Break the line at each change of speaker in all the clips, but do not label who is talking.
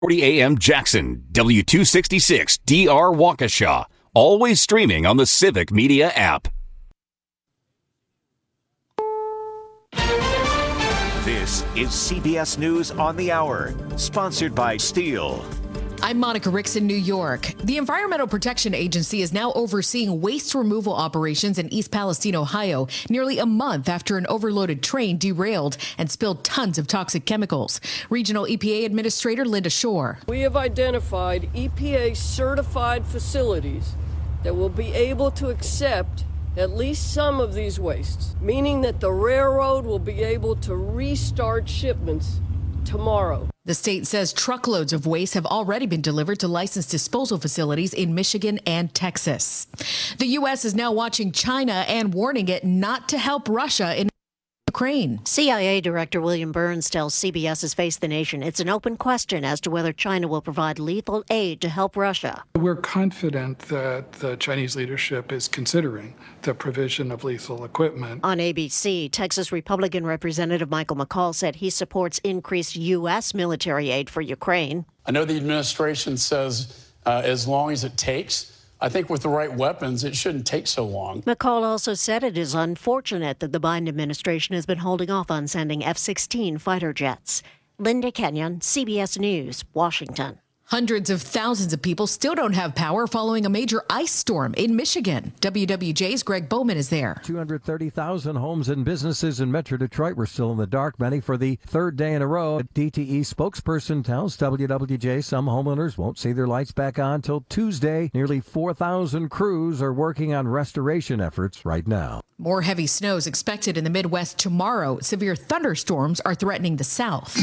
40 AM Jackson, W266 DR Waukesha. Always streaming on the Civic Media app.
This is CBS News on the Hour, sponsored by Steel.
I'm Monica Ricks in New York. The Environmental Protection Agency is now overseeing waste removal operations in East Palestine, Ohio, nearly a month after an overloaded train derailed and spilled tons of toxic chemicals. Regional EPA Administrator Linda Shore.
We have identified EPA certified facilities that will be able to accept at least some of these wastes, meaning that the railroad will be able to restart shipments tomorrow.
The state says truckloads of waste have already been delivered to licensed disposal facilities in Michigan and Texas. The U.S. is now watching China and warning it not to help Russia in Ukraine.
CIA Director William Burns tells CBS's Face the Nation it's an open question as to whether China will provide lethal aid to help Russia.
We're confident that the Chinese leadership is considering the provision of lethal equipment.
On ABC, Texas Republican Representative Michael McCall said he supports increased U.S. military aid for Ukraine.
I know the administration says as long as it takes. I think with the right weapons, it shouldn't take so long.
McCall also said it is unfortunate that the Biden administration has been holding off on sending F-16 fighter jets. Linda Kenyon, CBS News, Washington.
Hundreds of thousands of people still don't have power following a major ice storm in Michigan. WWJ's Greg Bowman is there.
230,000 homes and businesses in Metro Detroit were still in the dark, many for the third day in a row. A DTE spokesperson tells WWJ some homeowners won't see their lights back on till Tuesday. Nearly 4,000 crews are working on restoration efforts right now.
More heavy snow is expected in the Midwest tomorrow. Severe thunderstorms are threatening the South.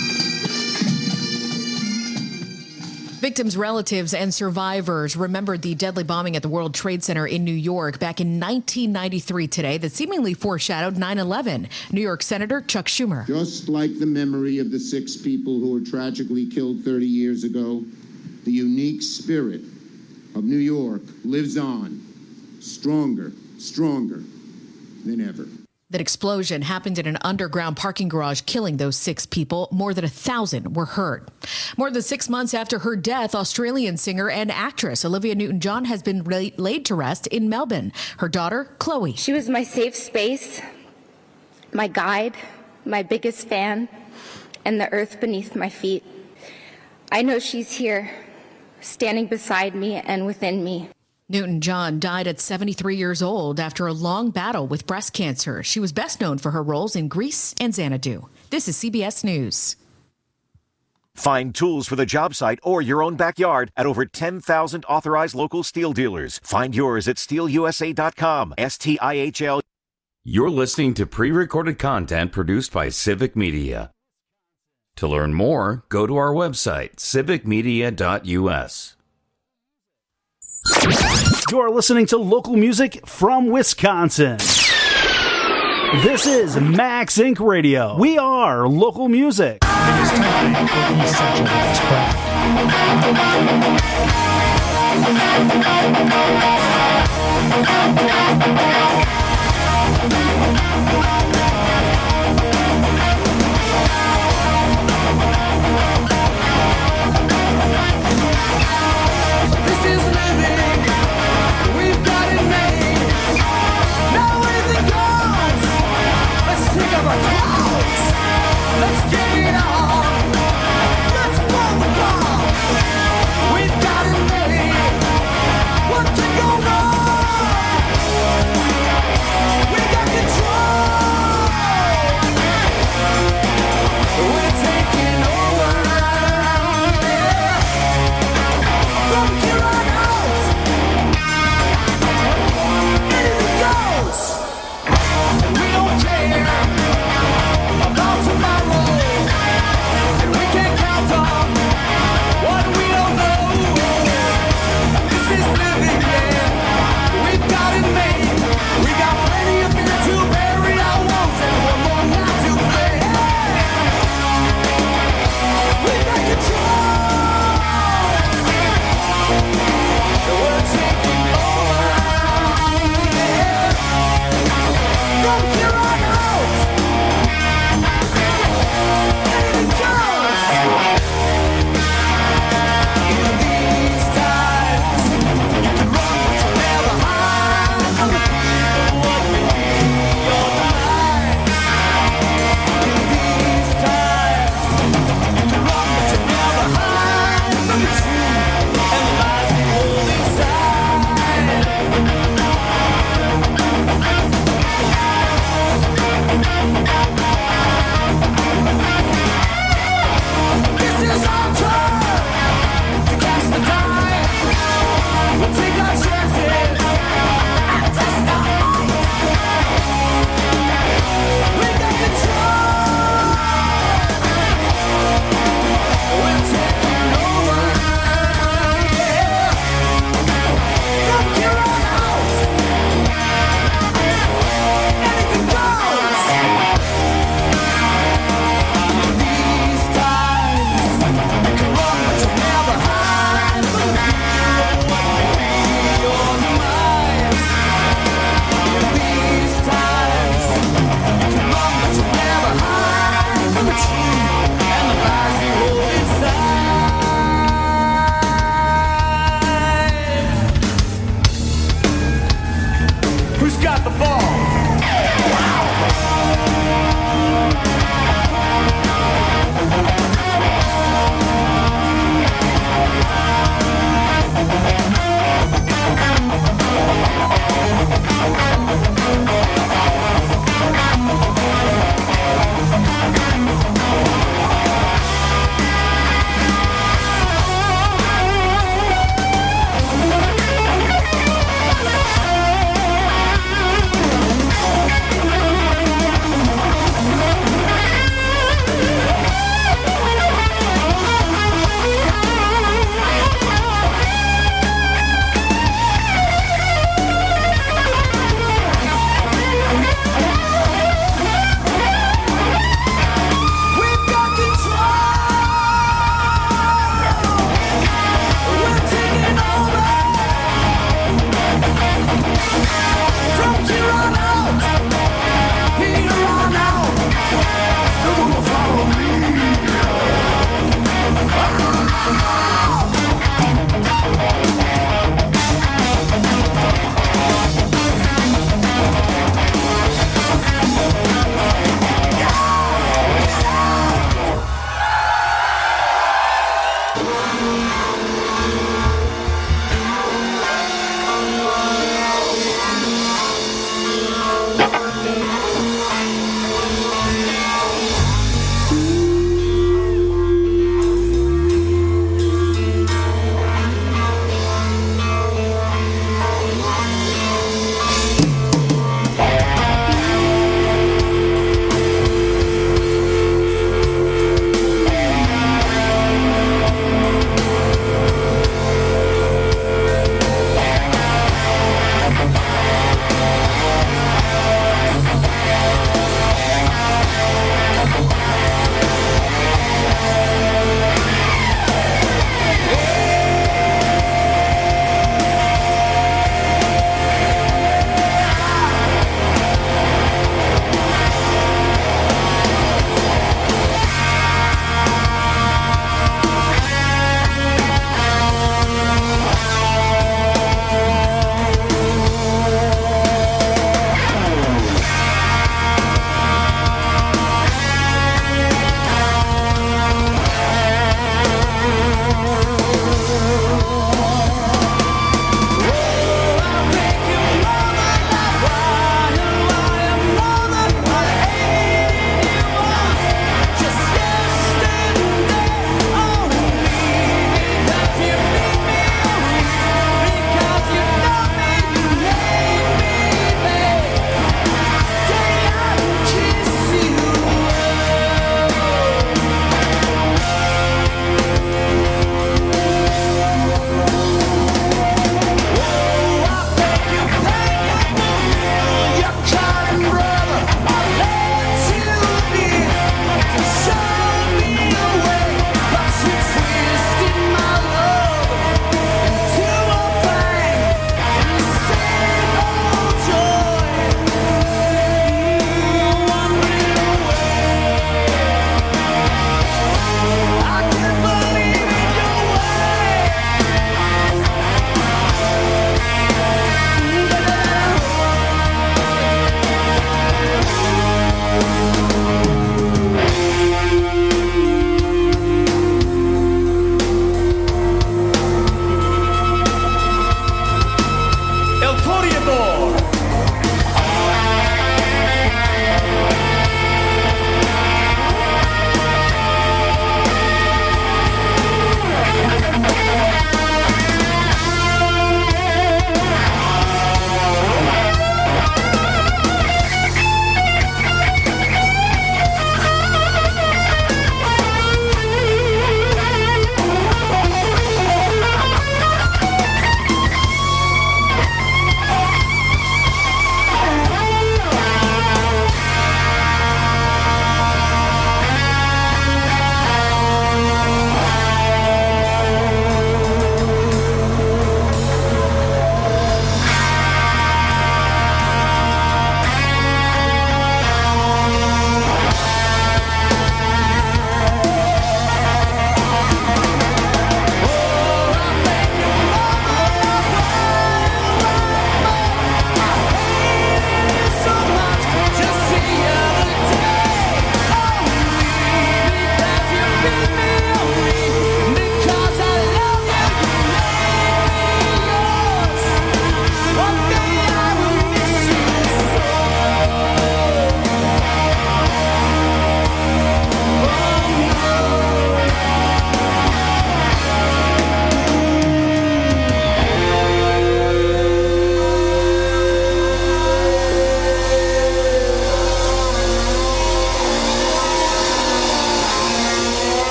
Victims' relatives and survivors remembered the deadly bombing at the World Trade Center in New York back in 1993 today that seemingly foreshadowed 9/11. New York Senator Chuck Schumer.
Just like the memory of the 6 people who were tragically killed 30 years ago, the unique spirit of New York lives on, stronger than ever.
That explosion happened in an underground parking garage, killing those 6 people. More than 1,000 were hurt. More than 6 months after her death, Australian singer and actress Olivia Newton-John has been laid to rest in Melbourne. Her daughter, Chloe.
She was my safe space, my guide, my biggest fan, and the earth beneath my feet. I know she's here, standing beside me and within me.
Newton-John died at 73 years old after a long battle with breast cancer. She was best known for her roles in Grease and Xanadu. This is CBS News.
Find tools for the job site or your own backyard at over 10,000 authorized local steel dealers. Find yours at steelusa.com. STIHL.
You're listening to pre-recorded content produced by Civic Media. To learn more, go to our website, civicmedia.us.
You're listening to local music from Wisconsin. This is Max Inc. Radio. We are local music.
It is time for Essential
Let's get it on. Let's blow the ball. We've got it made. What can go wrong? We got control.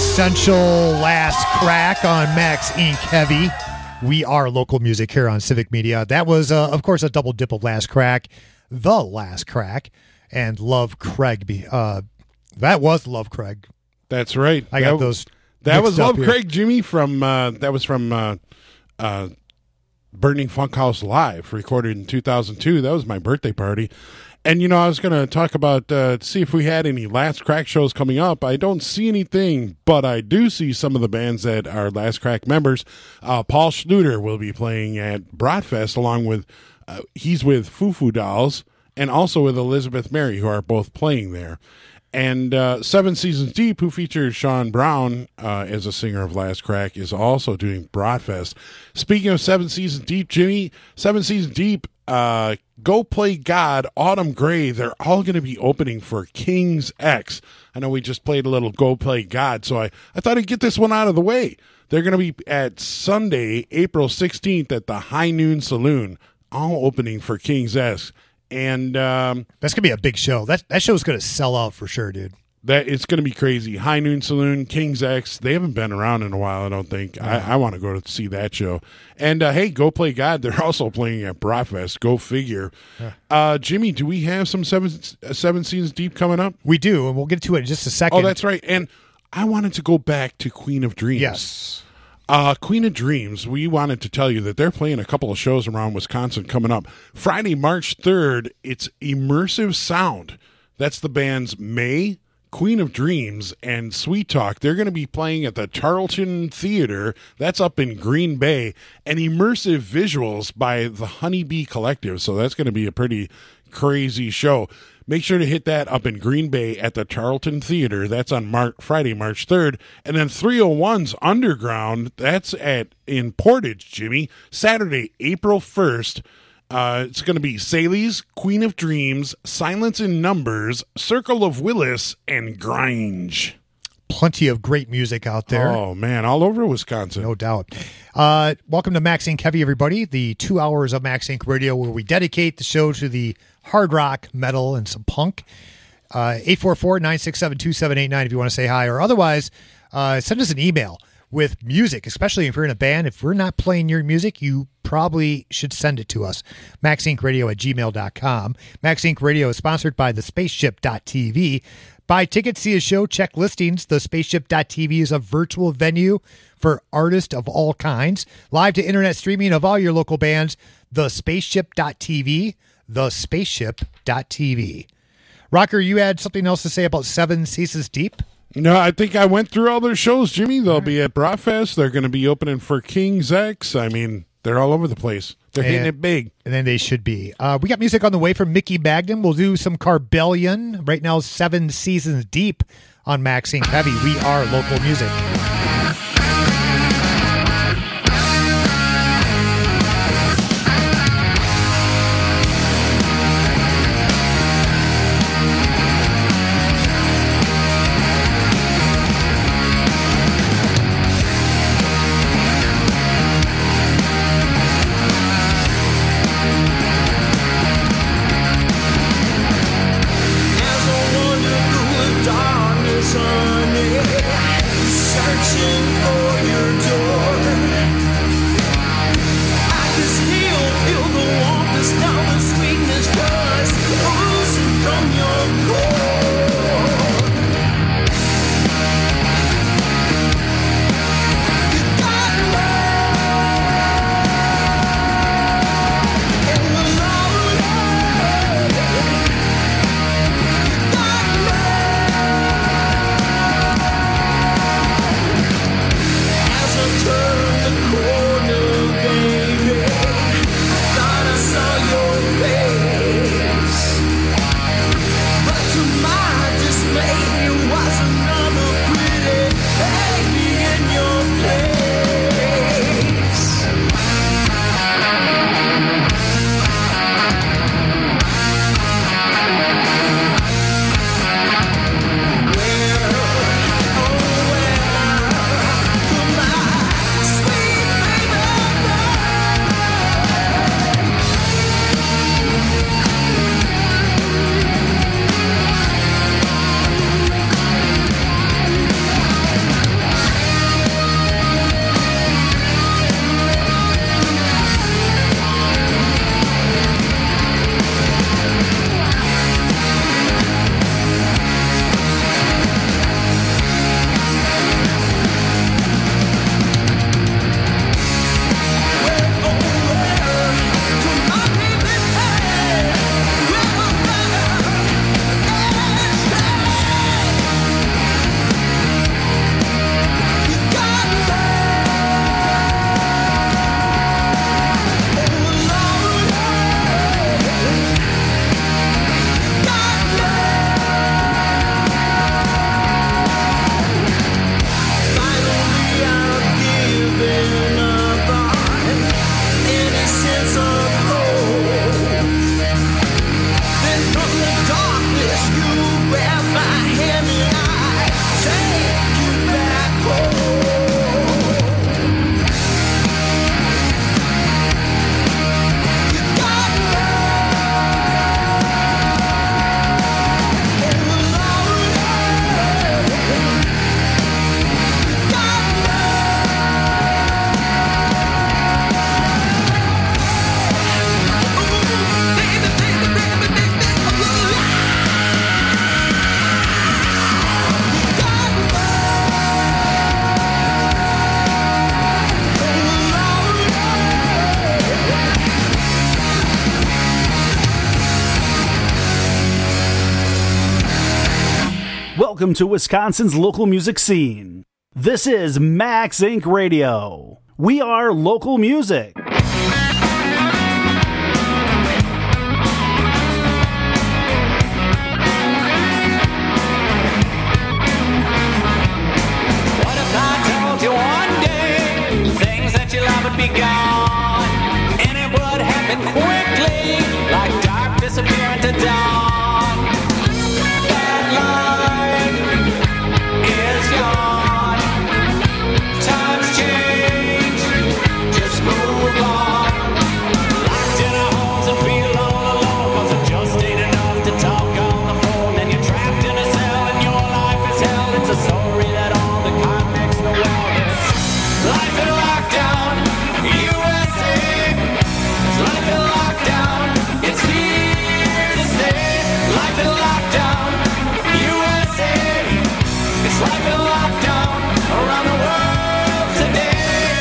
quintessential last crack on Max Inc. Heavy. We are local music here on Civic Media. That was, of course, a double dip of Last Crack, The Last Crack, and Love Craig. That was Love Craig.
That's right.
I got those.
That was Love
here.
Craig, Jimmy, from that was from Burning Funkhouse Live, recorded in 2002. That was my birthday party. And, you know, I was going to talk about, see if we had any Last Crack shows coming up. I don't see anything, but I do see some of the bands that are Last Crack members. Paul Schluter will be playing at Bratfest along with, he's with Foo Foo Dolls and also with Elizabeth Mary, who are both playing there. And Seven Seasons Deep, who features Sean Brown as a singer of Last Crack, is also doing Bratfest. Speaking of Seven Seasons Deep, Jimmy, Seven Seasons Deep, Go Play God, Autumn Gray, they're all going to be opening for King's X. I know we just played a little Go Play God, so I thought I'd get this one out of the way. They're going to be at Sunday, April 16th at the High Noon Saloon, all opening for King's X. And
that's going to be a big show. That show's going to sell out for sure, dude.
That it's going to be crazy. High Noon Saloon, King's X. They haven't been around in a while, I don't think. I want to go to see that show. And, hey, Go Play God. They're also playing at Bratfest. Go figure. Jimmy, do we have some Seven Seasons Deep coming up?
We do, and we'll get to it in just a second.
Oh, that's right. And I wanted to go back to Queen of Dreams.
Yes.
Queen of Dreams, we wanted to tell you that they're playing a couple of shows around Wisconsin coming up. Friday, March 3rd, it's Immersive Sound. That's the bands May, Queen of Dreams, and Sweet Talk. They're going to be playing at the Tarleton Theater. That's up in Green Bay. And Immersive Visuals by the Honeybee Collective. So that's going to be a pretty crazy show. Make sure to hit that up in Green Bay at the Tarleton Theater. That's on Friday, March 3rd. And then 301's Underground, that's in Portage, Jimmy. Saturday, April 1st. It's going to be Saley's, Queen of Dreams, Silence in Numbers, Circle of Willis, and Gringe.
Plenty of great music out there.
Oh, man, all over Wisconsin.
No doubt. Welcome to Max Inc. Heavy, everybody. The 2 hours of Max Inc. Radio where we dedicate the show to the hard rock, metal, and some punk. 844-967-2789 if you want to say hi. Or otherwise, send us an email with music, especially if you're in a band. If we're not playing your music, you probably should send it to us. MaxIncRadio@gmail.com. Max Inc. Radio is sponsored by thespaceship.tv. Buy tickets, see a show, check listings. Thespaceship.tv is a virtual venue for artists of all kinds. Live to internet streaming of all your local bands. Thespaceship.tv. Thespaceship.tv. Rocker, you had something else to say about Seven Seasons Deep?
No, I think I went through all their shows, Jimmy. They'll be at Bratfest. They're going to be opening for King's X. I mean, they're all over the place. They're hitting it big.
And then they should be. We got music on the way from Mickey Bagden. We'll do some Carbellion. Right now, 7 Seasons Deep on Max Inc. Heavy. We are local music.
As I wander through the darkness, honey,
Welcome to Wisconsin's local music scene. This is Max Inc. Radio. We are local music.
What if I told you one day things that you love would be gone, and it would happen quickly, like dark disappear into dawn. That life is gone. Times change, just move on. Locked in our homes and feel all alone, 'cause it just ain't enough to talk on the phone. And you're trapped in a cell and your life is hell. It's a story that all the convicts know well. It's life in lockdown, USA. It's life in lockdown, it's here to stay. Life in lockdown, USA. It's life in lockdown around the world today.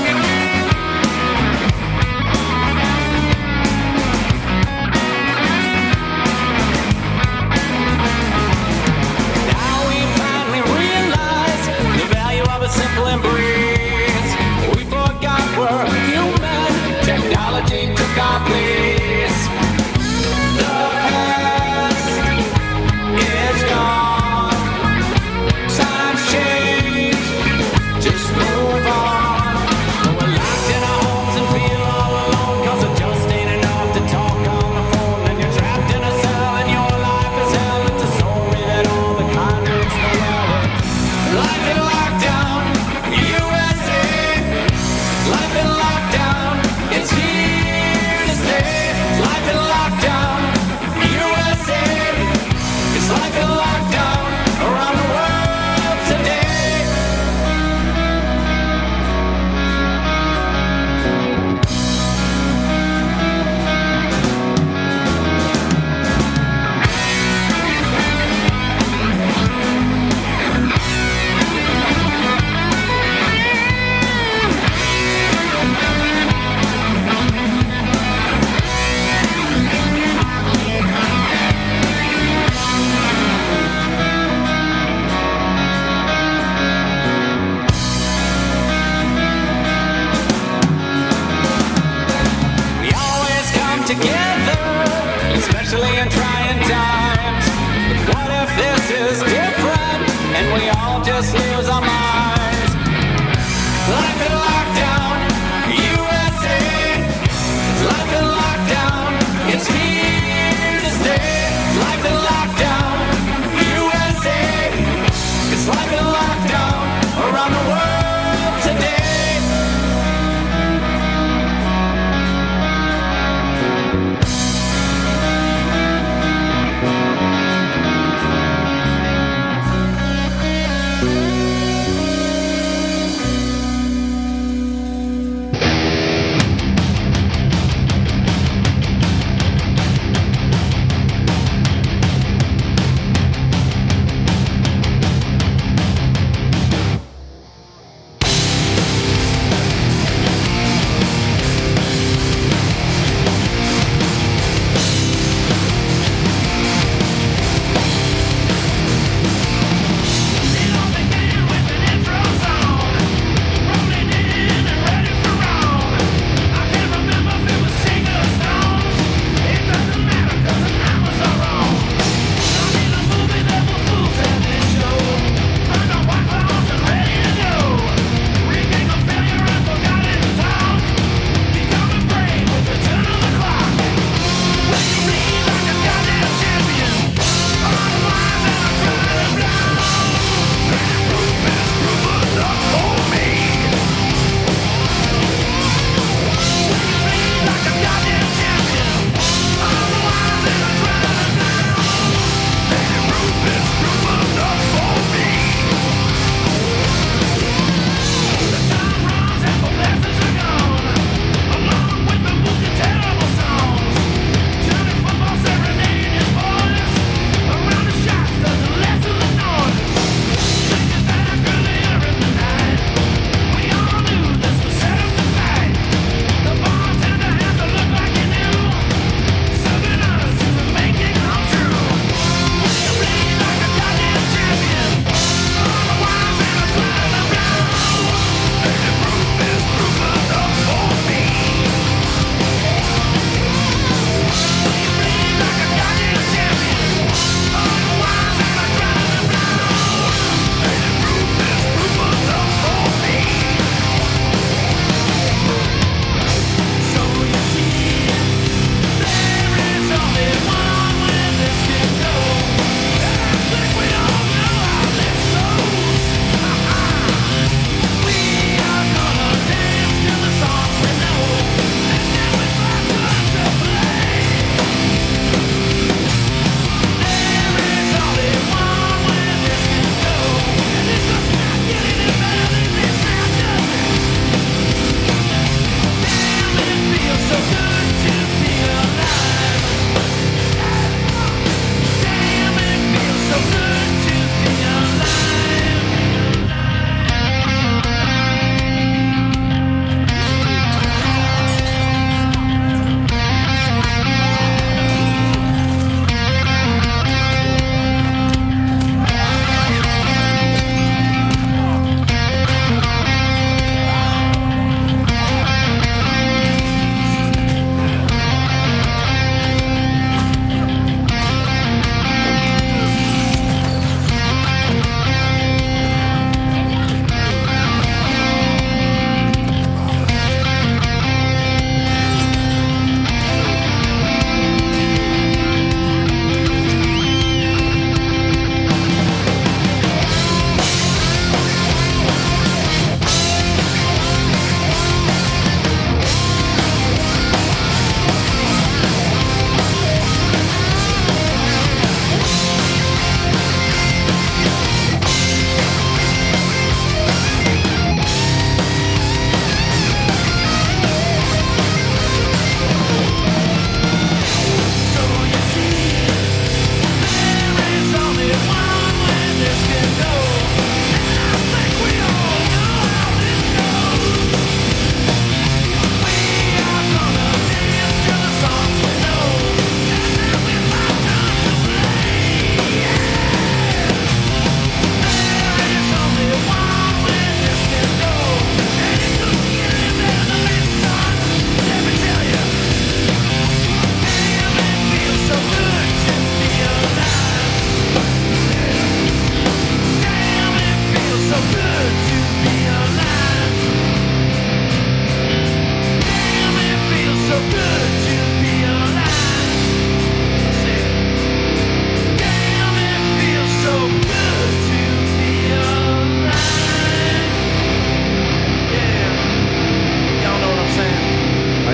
Now we finally realize the value of a simple embrace. We forgot we're human. Technology took our place. The past is gone. Times change. Just move on. But we're locked in our homes and feel all alone, 'cause it just ain't enough to talk on the phone. And you're trapped in a cell and your life is hell. It's a story that all the convicts know well. It's life in lockdown, USA. Life in lockdown, it's here to stay. Life in lockdown, USA. It's life in lockdown around the world today. We always come together, especially in trying times. But what if this is different and we all just lose our minds? Life in lockdown, USA. It's life in lockdown, it's here to stay. Life in lockdown, USA. It's life in lockdown around the world today.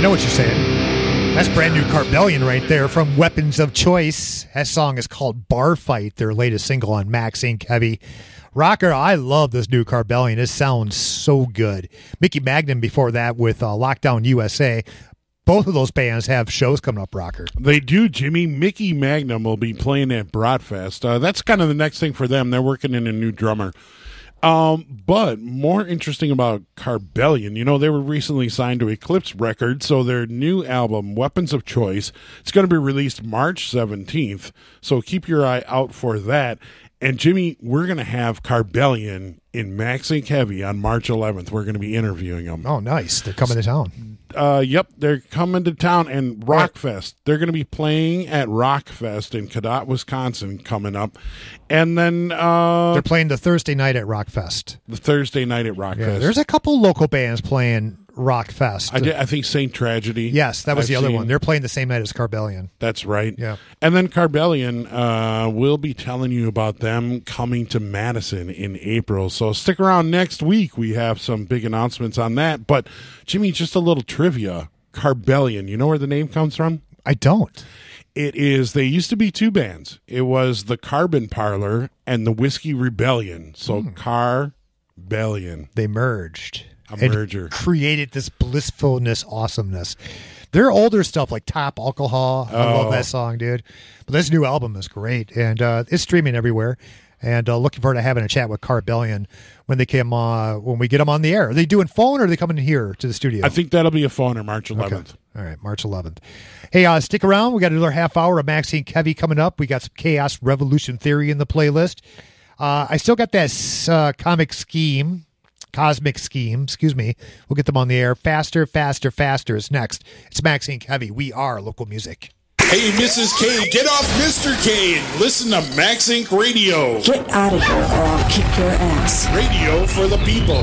know what you're saying. That's brand new Carbellion right there from Weapons of Choice. That song is called Bar Fight, their latest single on Max Inc. Heavy. Rocker, I love this new Carbellion. It sounds so good. Mickey Magnum before that with Lockdown USA. Both of those bands have shows coming up, Rocker.
They do, Jimmy. Mickey Magnum will be playing at Bratfest. That's kind of the next thing for them. They're working in a new drummer. But more interesting about Carbellion, they were recently signed to Eclipse Records, so their new album, Weapons of Choice, it's going to be released March 17th, so keep your eye out for that. And, Jimmy, we're going to have Carbellion in Max Inc. Heavy on March 11th. We're going to be interviewing them.
Oh, nice. They're coming to town.
Yep, they're coming to town. And Rockfest, they're going to be playing at Rockfest in Cadott, Wisconsin coming up. And then...
they're playing the Thursday night at Rockfest.
The Thursday night at Rockfest.
Yeah, there's a couple local bands playing Rockfest.
I think Saint Tragedy.
Yes, that was the other one. They're playing the same night as Carbellion.
That's right.
Yeah.
And then Carbellion, we'll be telling you about them coming to Madison in April. So stick around next week. We have some big announcements on that. But, Jimmy, just a little trivia. Carbellion, you know where the name comes from?
I don't.
They used to be two bands. It was the Carbon Parlor and the Whiskey Rebellion. So Carbellion.
They merged.
A merger.
Created this blissfulness, awesomeness. Their older stuff like Top Alcohol, I love that song, dude. But this new album is great, and it's streaming everywhere. And looking forward to having a chat with Carbellion when we get them on the air. Are they doing phone or are they coming here to the studio?
I think that'll be a phone on March 11th.
Okay. All right, March 11th. Hey, stick around. We got another half hour of Max Inc. Heavy coming up. We got some Chaos Revolution Theory in the playlist. I still got that Cosmic Scheme, excuse me. We'll get them on the air. Faster, Faster, Faster is next. It's Max Inc. Heavy. We are local music.
Hey, Mrs. K, get off Mr. K and listen to Max Inc. Radio.
Get out of here or I'll kick your ass.
Radio for the people.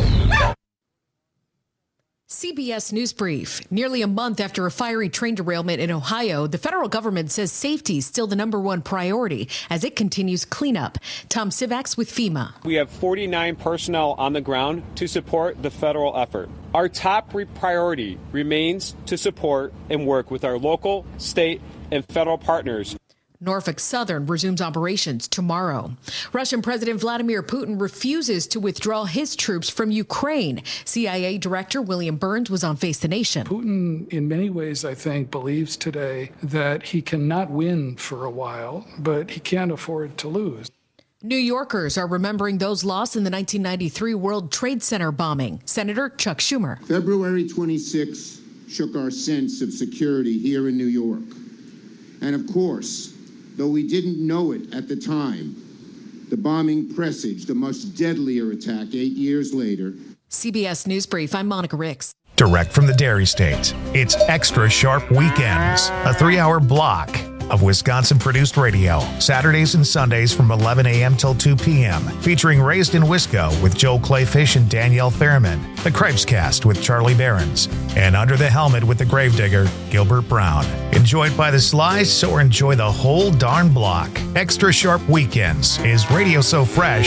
CBS News Brief. Nearly a month after a fiery train derailment in Ohio, the federal government says safety is still the number one priority as it continues cleanup. Tom Sivacs with FEMA.
We have 49 personnel on the ground to support the federal effort. Our top priority remains to support and work with our local, state, and federal partners.
Norfolk Southern resumes operations tomorrow. Russian President Vladimir Putin refuses to withdraw his troops from Ukraine. CIA Director William Burns was on Face the Nation.
Putin, in many ways, I think, believes today that he cannot win for a while, but he can't afford to lose.
New Yorkers are remembering those lost in the 1993 World Trade Center bombing. Senator Chuck Schumer.
February 26th shook our sense of security here in New York. And of course, though we didn't know it at the time, the bombing presaged a much deadlier attack 8 years later.
CBS News Brief, I'm Monica Ricks.
Direct from the Dairy State, it's Extra Sharp Weekends, a 3-hour block of Wisconsin-produced radio, Saturdays and Sundays from 11 a.m. till 2 p.m., featuring Raised in Wisco with Joe Clayfish and Danielle Fairman, The Cripes Cast with Charlie Behrens, and Under the Helmet with the Gravedigger, Gilbert Brown. Enjoyed by the slice or enjoy the whole darn block. Extra Sharp Weekends is radio so fresh,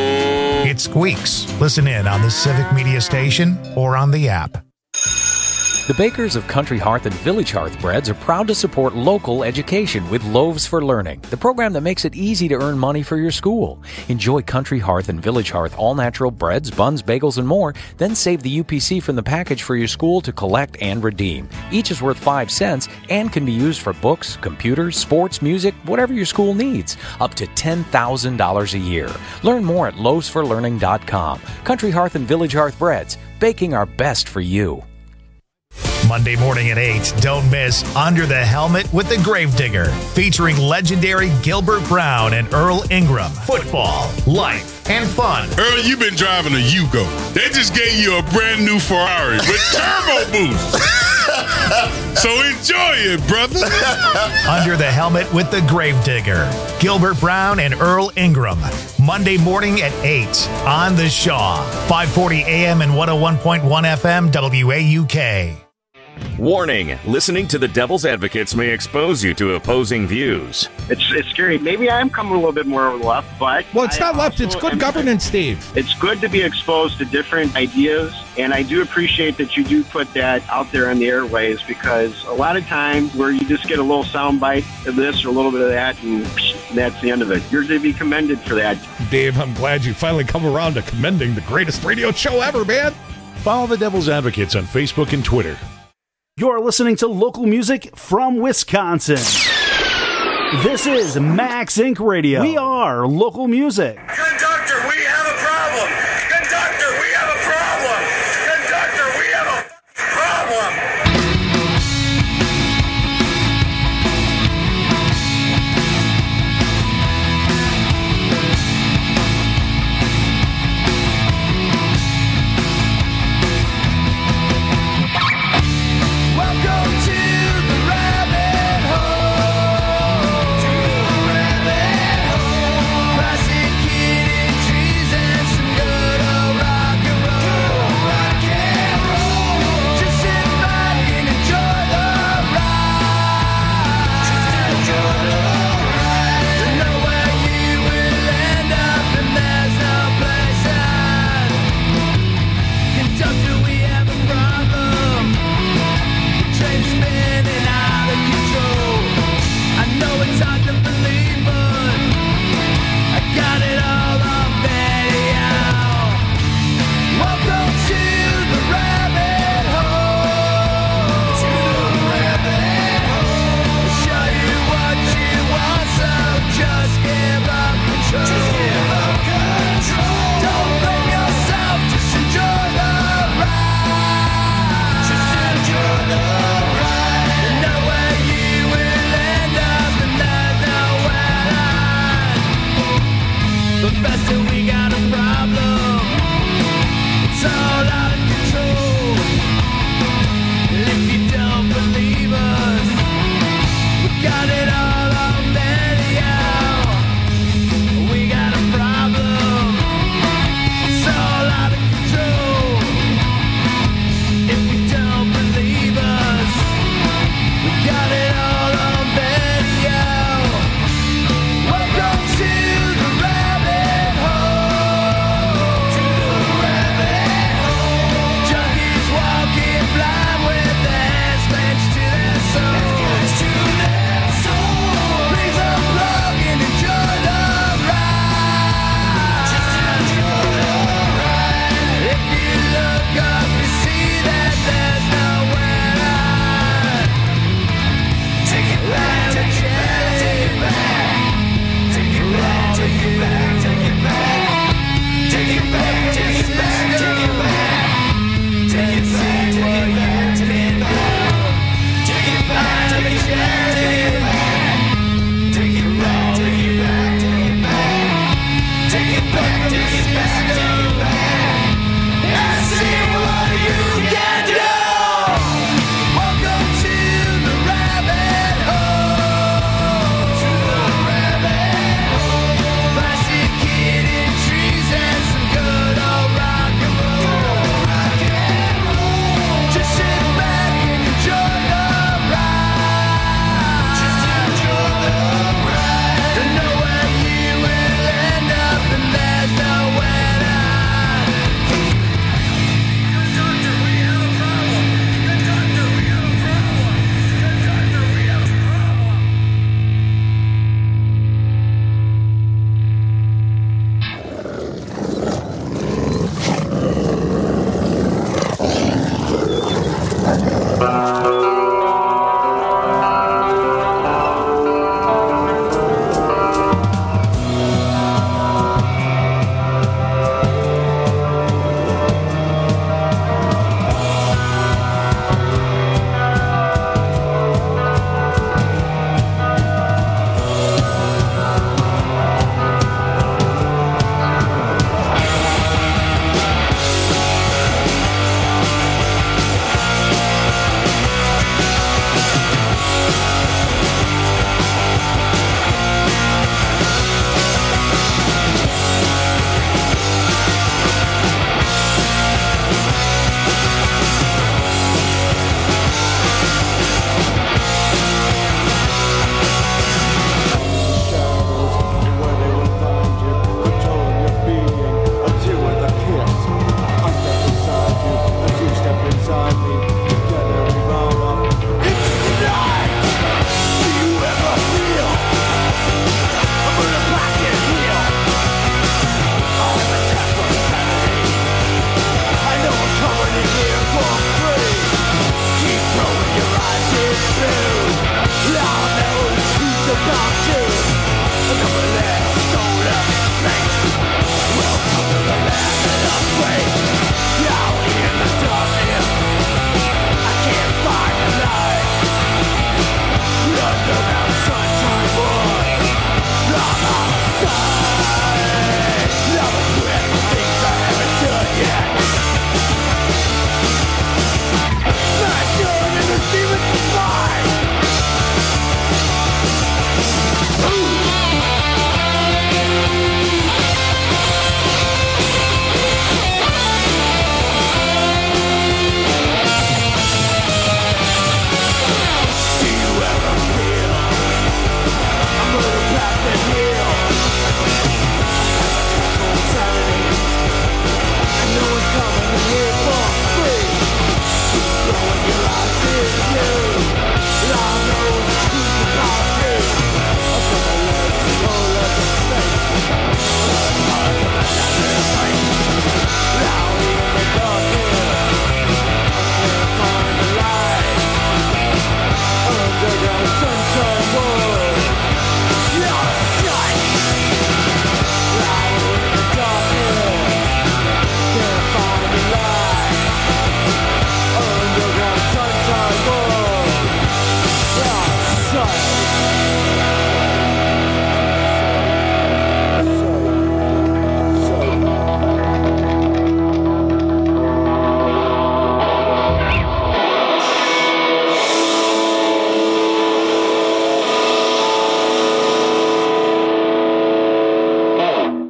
it squeaks. Listen in on the Civic Media Station or on the app.
The bakers of Country Hearth and Village Hearth Breads are proud to support local education with Loaves for Learning, the program that makes it easy to earn money for your school. Enjoy Country Hearth and Village Hearth all-natural breads, buns, bagels, and more. Then save the UPC from the package for your school to collect and redeem. Each is worth 5 cents and can be used for books, computers, sports, music, whatever your school needs. Up to $10,000 a year. Learn more at loavesforlearning.com. Country Hearth and Village Hearth Breads, baking our best for you.
Monday morning at 8, don't miss Under the Helmet with the Gravedigger, featuring legendary Gilbert Brown and Earl Ingram. Football, life, and fun.
Earl, you've been driving a Yugo. They just gave you a brand new Ferrari with turbo boost. So enjoy it, brother.
Under the Helmet with the Gravedigger, Gilbert Brown and Earl Ingram. Monday morning at 8 on the Shaw, 540 AM and 101.1 FM WAUK.
Warning, listening to the Devil's Advocates may expose you to opposing views.
It's scary. Maybe I am coming a little bit more over the left, but...
Well, it's not left. It's good governance, Steve.
It's good to be exposed to different ideas And I do appreciate that you do put that out there on the airways, because a lot of times where you just get a little soundbite of this or a little bit of that, and that's the end of it. You're to be commended for that.
Dave, I'm glad you finally come around to commending the greatest radio show ever, man.
Follow the Devil's Advocates on Facebook and Twitter.
You're listening to local music from Wisconsin. This is Max Inc. Radio. We are local music.
Conductor, we have a problem. Conductor, we have a problem. Conductor, we have a problem.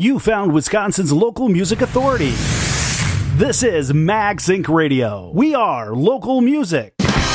You found Wisconsin's local music authority. This is Max Inc. Radio. We are local music.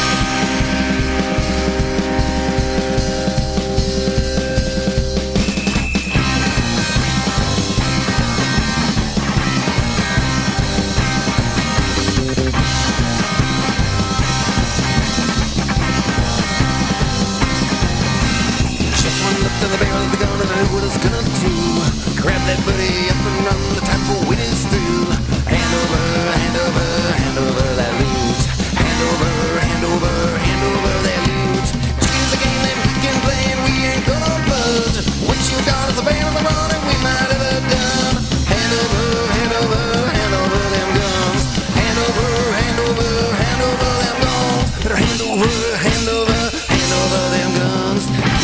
To the barrel of the gun and I knew what I was gonna do. Grab that buddy up and run, the time for win is through. Hand over, hand over, hand over that loot. Hand over, hand over, hand over that loot. Choose a game that we can play and we ain't gonna budge. What you got is a band on the run and we might have it done. Hand over, hand over, hand over them guns. Hand over, hand over, hand over them guns. Better hand over, hand over, hand over them guns.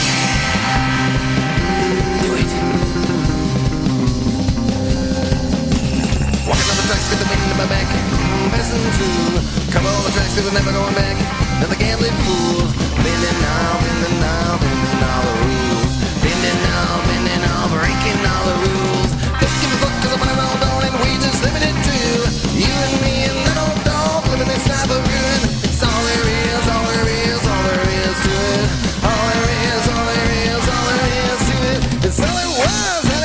Get the wind in my back, passing through. Cover all the tracks, cause we're never going back. And the gambling fool, bending now, bending now, bending all the rules. Bending now, breaking all the rules. Don't give a fuck cause I'm running all down and we just limited to you and me and that old dog living this type of ruin. It's all there is, all there is, all there is to it. All there is, all there is, all there is to it. It's all there was, honey.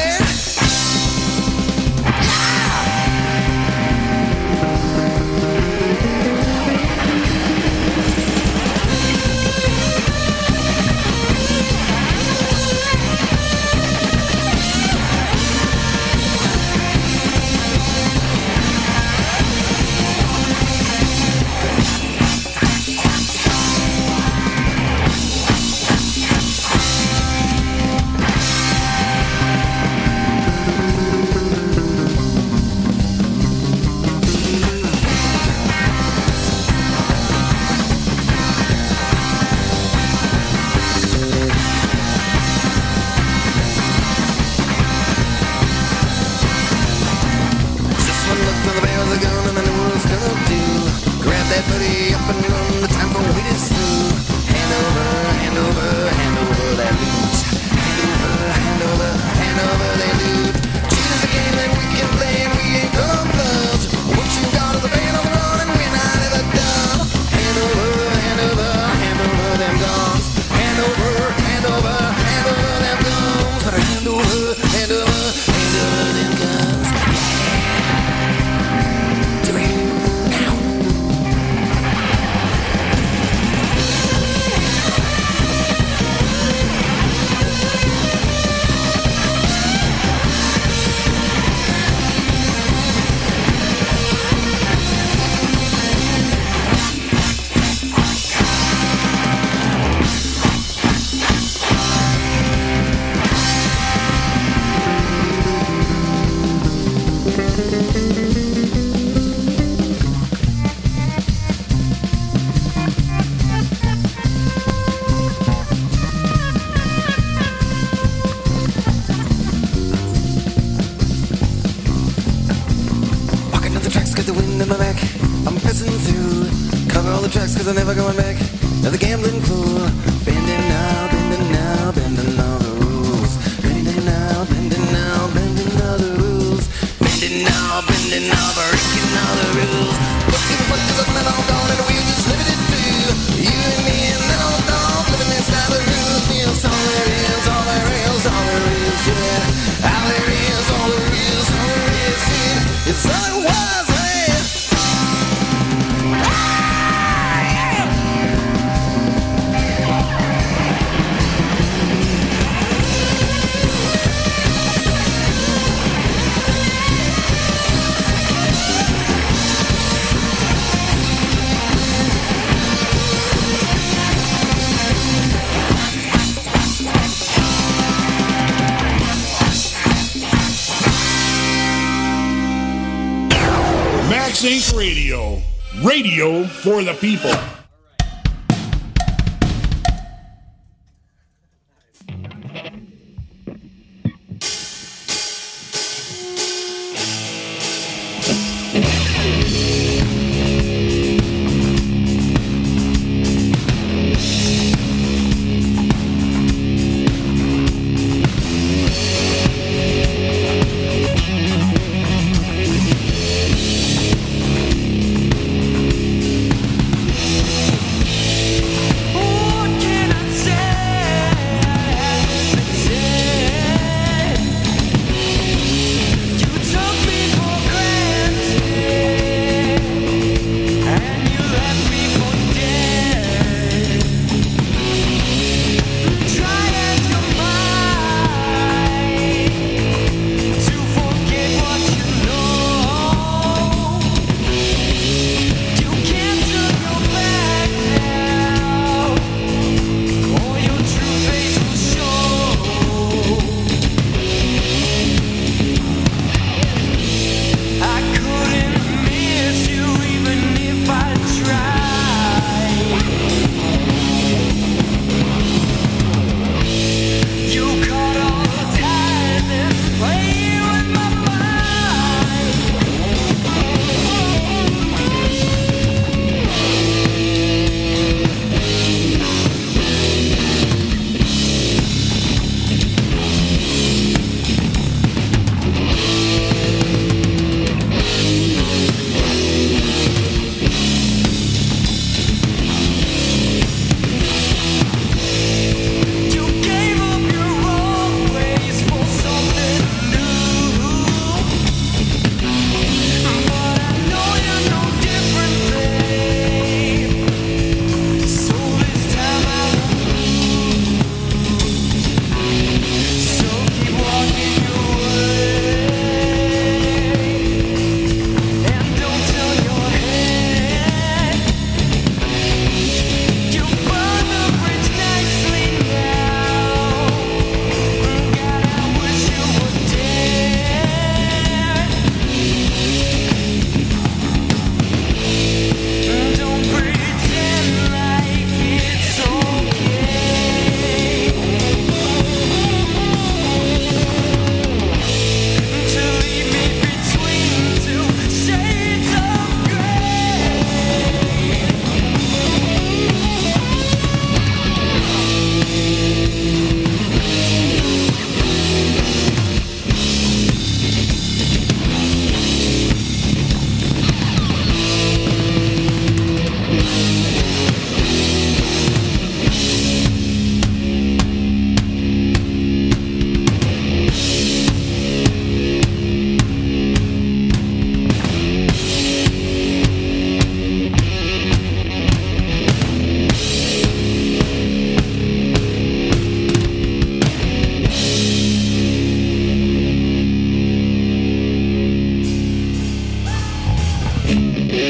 Cause I'm never going back. Now the gambling fool, bending now, bending now, bending all the rules. Bending now, bending now, bending all the rules. Bending now, breaking all the rules. Don't give a fuck cause I'm not all gone and we just living it through. You and me and that old dog living this type of rules. It's all there is, all there is, all there is to it. All there is, all there is, all there is to it. It's all it was, hey.
Max Inc. Radio. Radio for the people.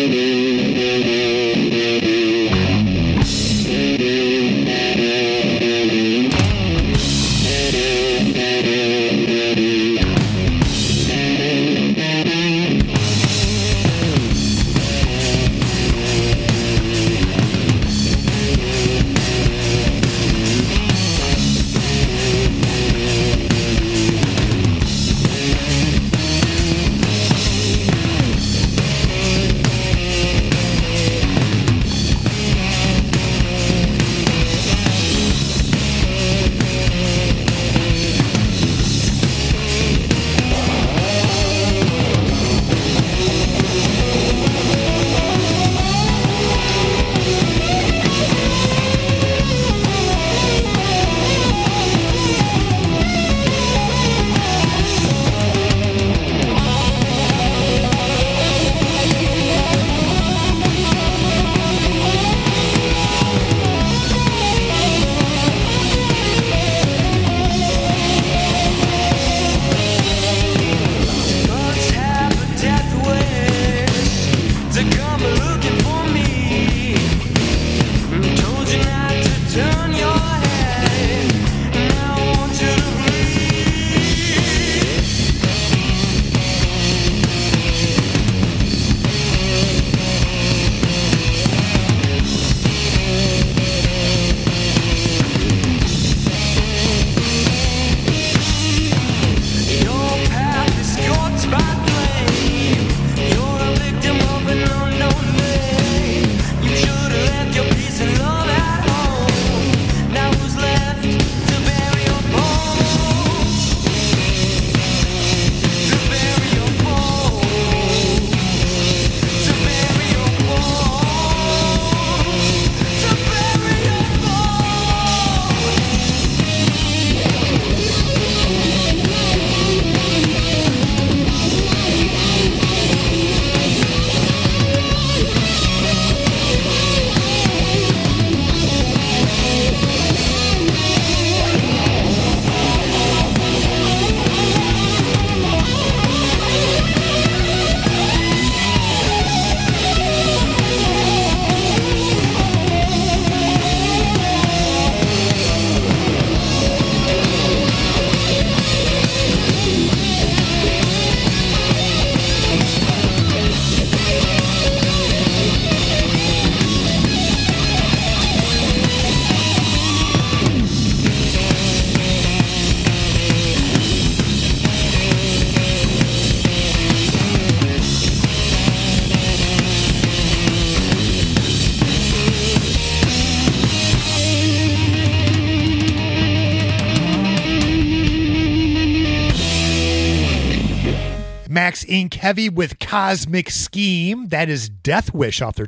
Max Inc. Heavy with Cosmic Scheme. That is Death Wish off their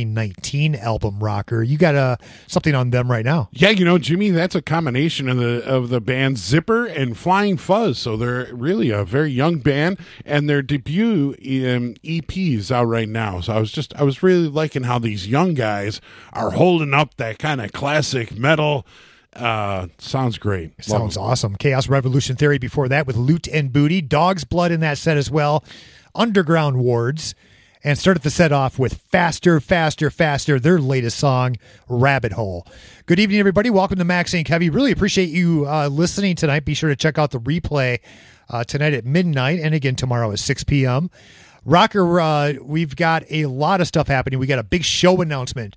2019 album Rocker. You got something on them right now.
Yeah, you know, Jimmy, that's a combination of the bands Zipper and Flying Fuzz. So they're really a very young band, and their debut EP is out right now. So I was really liking how these young guys are holding up that kind of classic metal. Sounds great.
Sounds awesome. Chaos Revolution Theory before that with Loot and Booty. Dog's Blood in that set as well. Underground Wards. And started the set off with Faster, Faster, Faster, their latest song, Rabbit Hole. Good evening, everybody. Welcome to Max Inc. Heavy. Really appreciate you listening tonight. Be sure to check out the replay tonight at midnight and again tomorrow at 6 p.m. Rocker, we've got a lot of stuff happening. We got a big show announcement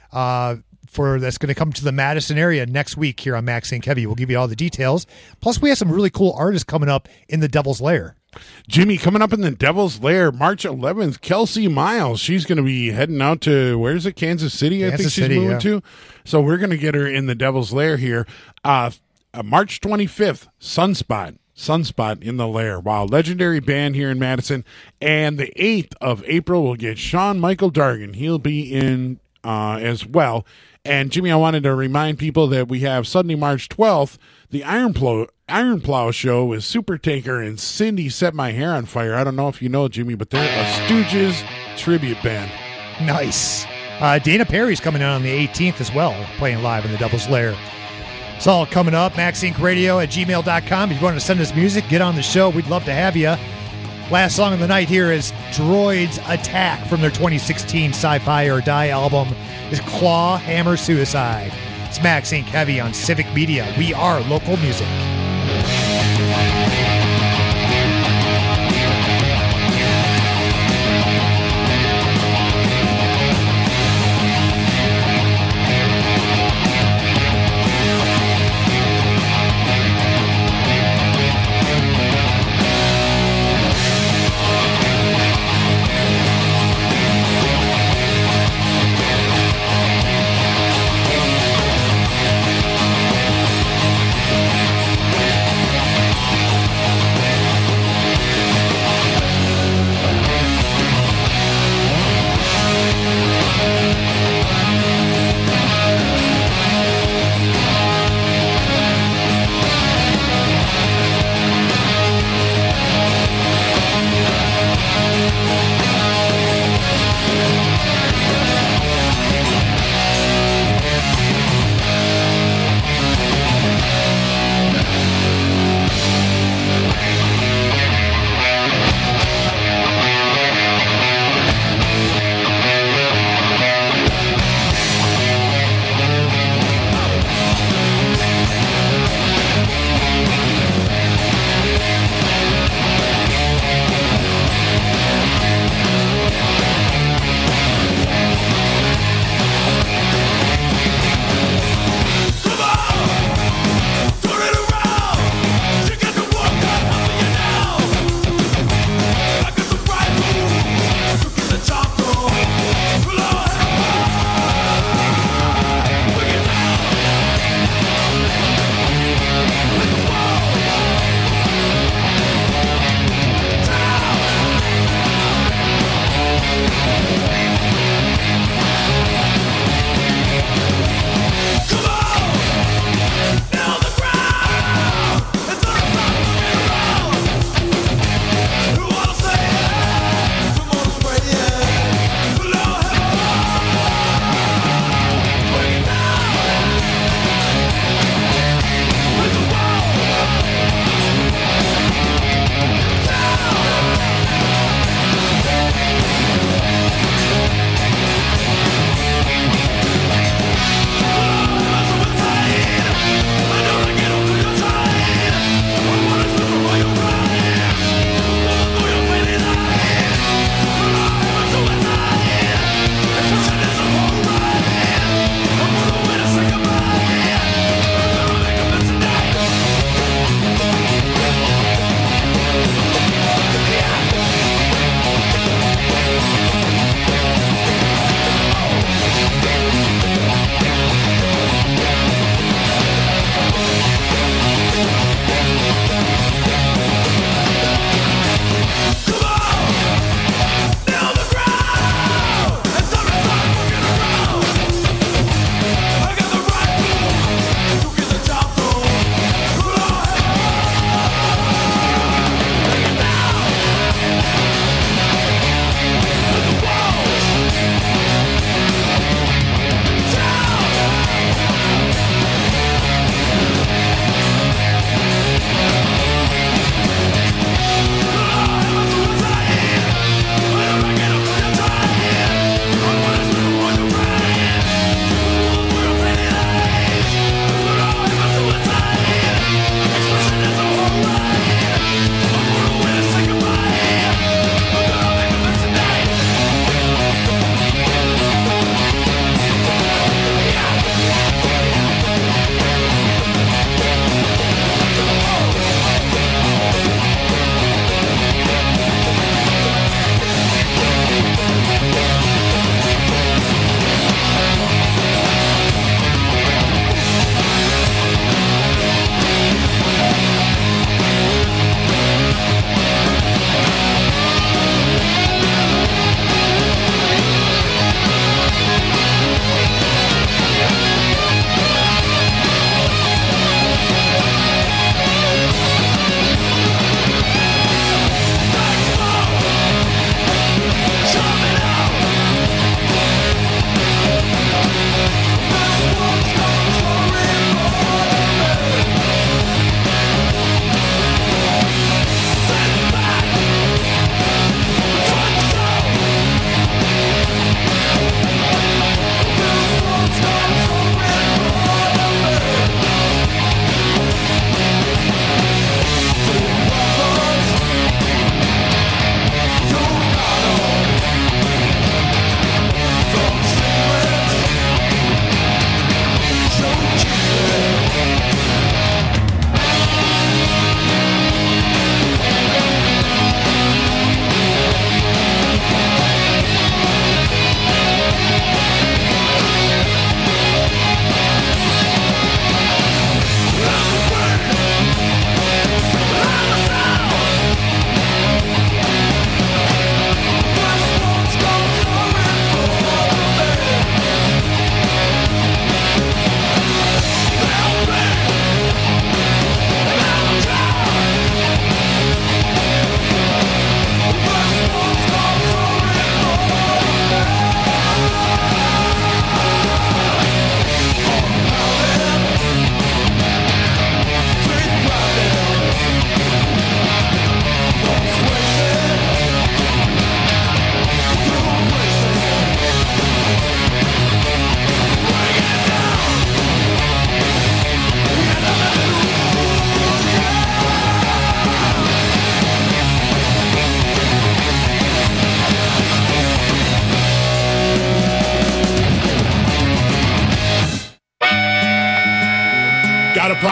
that's going to come to the Madison area next week here on Max Inc. Heavy. We'll give you all the details. Plus, we have some really cool artists coming up in the Devil's Lair.
Jimmy, coming up in the Devil's Lair, March 11th, Kelsey Miles. She's going to be heading out to, where's it, Kansas City, I think she's moving to. So we're going to get her in the Devil's Lair here. March 25th, Sunspot in the Lair. Wow, legendary band here in Madison. And the 8th of April, we'll get Sean Michael Dargan. He'll be in as well. And, Jimmy, I wanted to remind people that we have Sunday, March 12th, the Iron Plow show with Super Tanker and Cindy Set My Hair on Fire. I don't know if you know, Jimmy, but they're a Stooges tribute band.
Nice. Dana Perry's coming out on the 18th as well, playing live in the Devil's Lair. It's all coming up. MaxIncRadio@gmail.com. If you want to send us music, get on the show. We'd love to have you. Last song of the night here is Droids Attack from their 2016 Sci-Fi or Die album is Claw Hammer Suicide. It's Max Inc. Heavy on Civic Media. We are local music.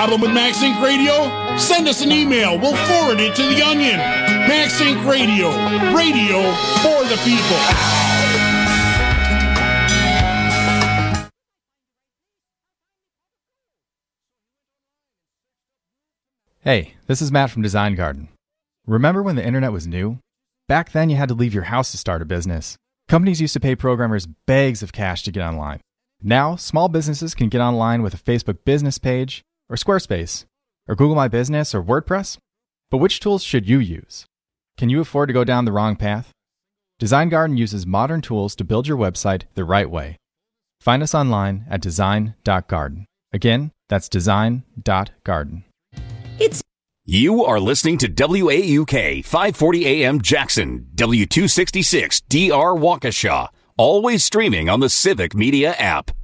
Problem with Max Inc. Radio? Send us an email. We'll forward it to the Onion. Max Inc. Radio. Radio for the people.
Hey, this is Matt from Design Garden. Remember when the internet was new? Back then you had to leave your house to start a business. Companies used to pay programmers bags of cash to get online. Now, small businesses can get online with a Facebook business page, or Squarespace, or Google My Business, or WordPress. But which tools should you use? Can you afford to go down the wrong path? Design Garden uses modern tools to build your website the right way. Find us online at design.garden. Again, that's design.garden.
You are listening to WAUK 540 AM Jackson, W266 DR Waukesha, always streaming on the Civic Media app.